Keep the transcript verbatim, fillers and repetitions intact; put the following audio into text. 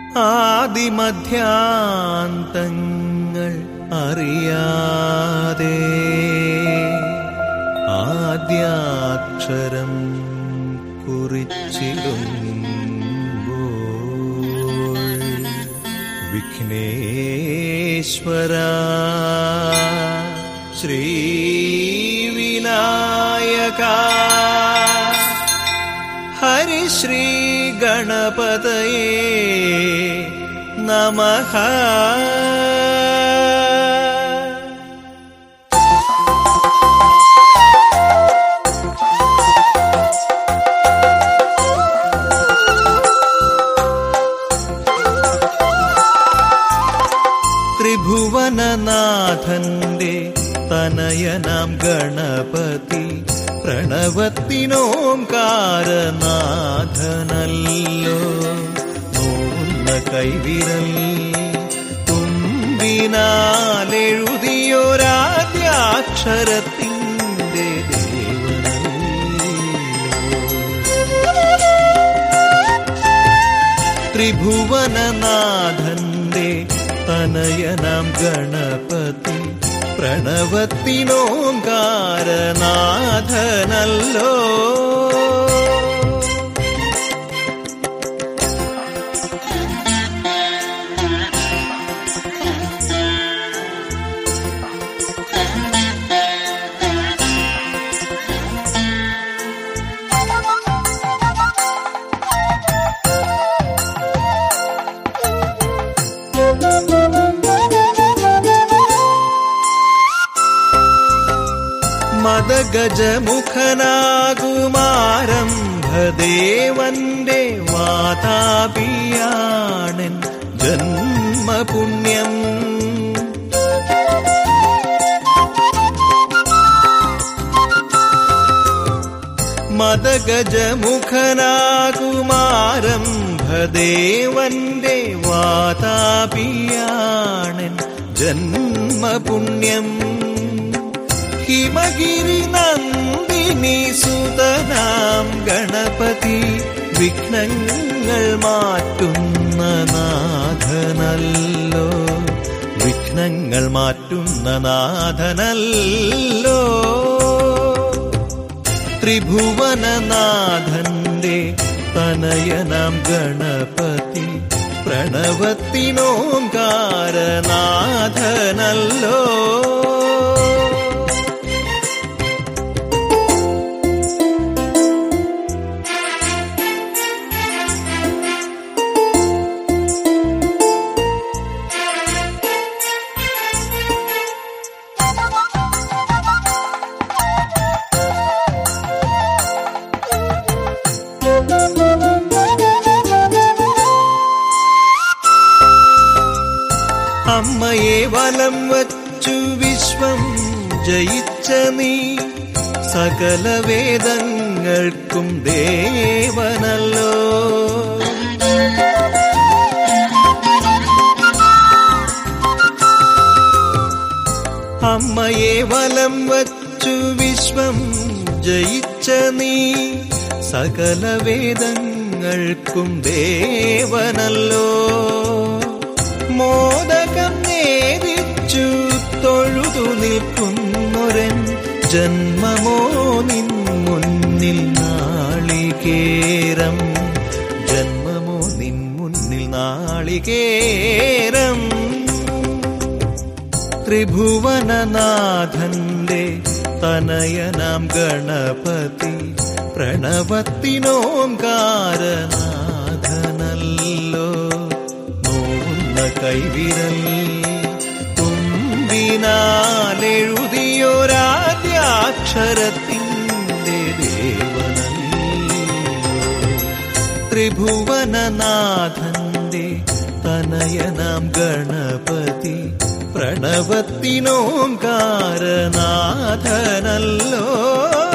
ആദിമധ്യാന്തങ്ങൾ അറിയാതെ ആദ്യാക്ഷരം കുറിച്ചിടുമ്പോൾ വിഘ്നേശ്വരാ ശ്രീവിനായകാ ഹരിശ്രീ ഗണപതയേ നമഃ. ത്രിഭുവനനാഥന്റെ തനയനാം ഗണപതി പ്രണവത്തിനോംകാരനാഥനല്ലോ. മൂന്ന കൈവിരൽ തുമ്പിനാലെഴുതിയൊരാദ്യാക്ഷരത്തിൻ്റെ ദേവനല്ലോ. ത്രിഭുവനനാഥന്റെ തനയനാം ഗണപതി പ്രണവത്തിനോംകാരനാഥനല്ലോ. മദഗജമുഖനാകുമാരംഭദേവന്റെ വാതാപിയാണെൻ ജന്മപുണ്യം. മദഗജമുഖനാകുമാരംഭദേവന്റെ വാതാപിയാണെൻ ജന്മപുണ്യം. ഹിമഗിരി നന്ദിനി സുതനാം ഗണപതി വിഘ്നങ്ങൾ മാറ്റുന്ന നാഥനല്ലോ. വിഘ്നങ്ങൾ മാറ്റുന്ന നാഥനല്ലോ. ത്രിഭുവനനാഥന്റെ തനയനാം ഗണപതി പ്രണവത്തിനോംകാരനാഥനല്ലോ. അമ്മയെ വലം വച്ചു വിശ്വം ജയിച്ച നീ സകല വേദങ്ങൾക്കും ദേവനല്ലോ. അമ്മയെ വലം വച്ചു വിശ്വം ജയിച്ച നീ സകല വേദങ്ങൾക്കും ദേവനല്ലോ. മോദകം നേദിച്ചു തൊഴുതു നിൽക്കുന്നൊരൻ ജന്മമോ നിൻ മുന്നിൽ നാളികേരം. ജന്മമോ നിൻ മുന്നിൽ നാളികേരം. ത്രിഭുവനനാഥന്റെ തനയനാം ഗണപതി പ്രണവത്തിനോംകാരനാഥനല്ലോ. കൈവിരൽ തുമ്പിനാലെഴുതിയൊരാദ്യാക്ഷരത്തിൻ്റെ ദേവനല്ലോ. ത്രിഭുവനനാഥന്റെ തനയനാം ഗണപതി പ്രണവത്തിനോംകാരനാഥനല്ലോ.